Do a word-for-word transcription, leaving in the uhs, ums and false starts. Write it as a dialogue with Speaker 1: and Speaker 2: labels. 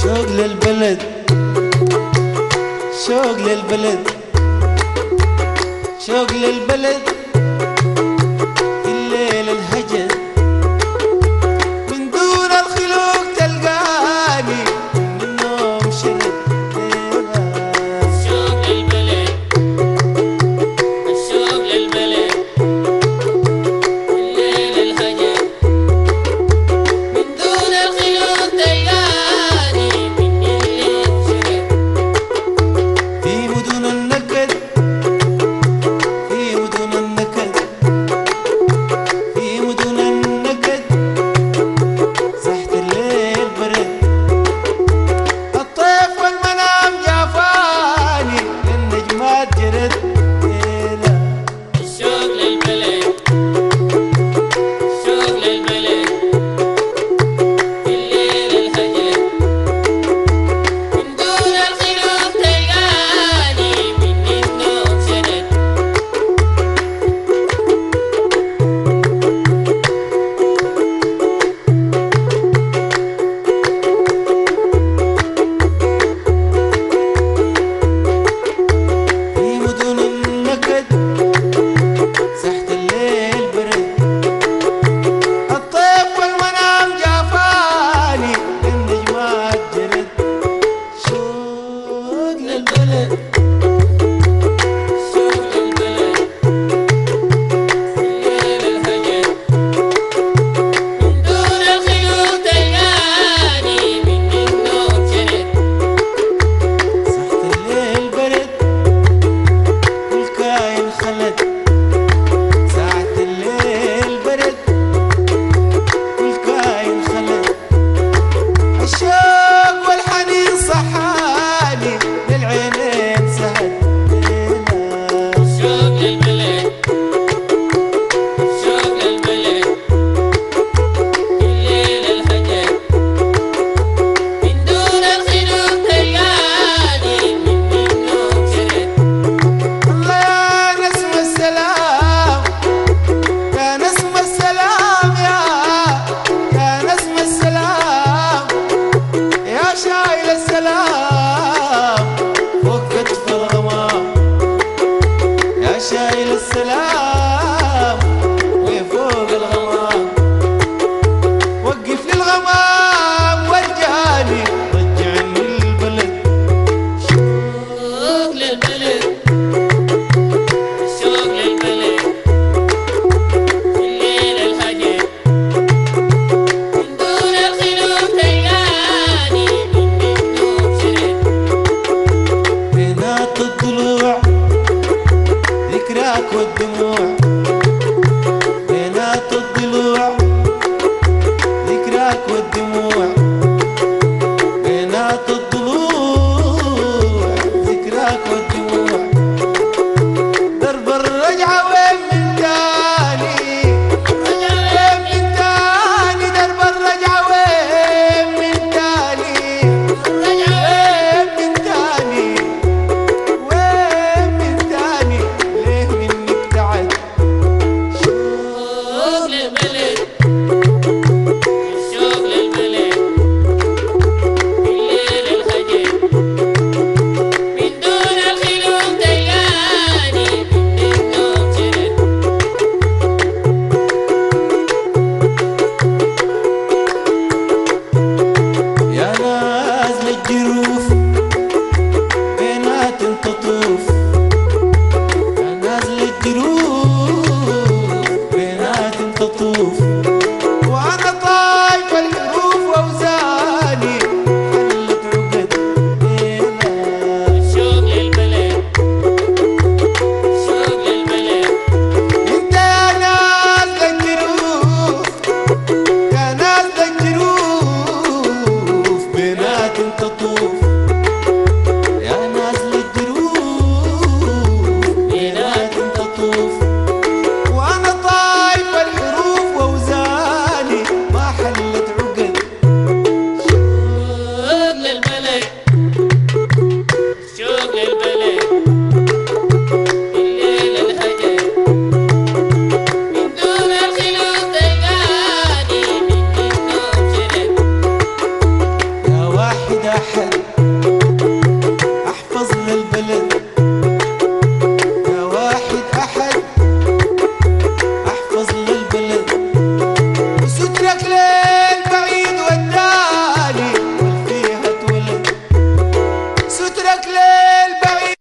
Speaker 1: شوق للبلد، شوق للبلد، شوق للبلد، الليل الهجر من دون الخلوق تلقاني من النوم شرد.
Speaker 2: الشوق للبلد، الشوق للبلد، الليل الهجر من دون الخلوق تلقاني من النوم شرد.
Speaker 1: في مدن النكد، في مدن النكد، في مدن النكد، صحت الليل برد، الطيف والمنام جافاني للنجمات جرد.
Speaker 2: الشوق للبلد، الشوق للبلد، الليل الهجر من دون الخلوق تلقاني من النوم شرد.
Speaker 1: في مدن النكد، صحت الليل برد، الطيف والمنام جافاني للنجمات جرد. شوق للبلد،
Speaker 2: الشوق للبلد، الليل الهجر من دون الخلوق تلقاني من النوم شرد.
Speaker 1: صحت الليل برد والكاين خلد، ساعة الليل برد والكاين خلد، الشوق والحنين صحاني للعينين سهد.
Speaker 2: الشوق للبلد، الشوق للبلد، الليل الهجر من دون الخلوق تلقاني من النوم شرد.
Speaker 1: الله يا نسم السلام، يا نسم السلام، يا يا نسم السلام، يا شايل السلام فوق كتف الغمام، يا شايل السلام وفوق الغمام، وقف لي الغمام ورجعني رجعني البلد.
Speaker 2: الشوق للبلد، الشوق للبلد، الليل الهجر من دون الخلوق تلقاني من النوم شرد.
Speaker 1: بينات الضلوع ذكراك والدموع، بينات الضلوع ذكراك والدموع، بينات الضلوع ذكراك والدموع، درب الرجعة وين من تاني، وين من تاني، درب الرجعة وين من تاني، وين من تاني، وين من تاني، ليه منك تعد.
Speaker 2: الشوق للبلد، الشوق للبلد،
Speaker 1: أحد احفظ للبلد، يا واحد أحد احفظ للبلد، وسترك للبعيد وداني والفيها اتولد، سترك للبعيد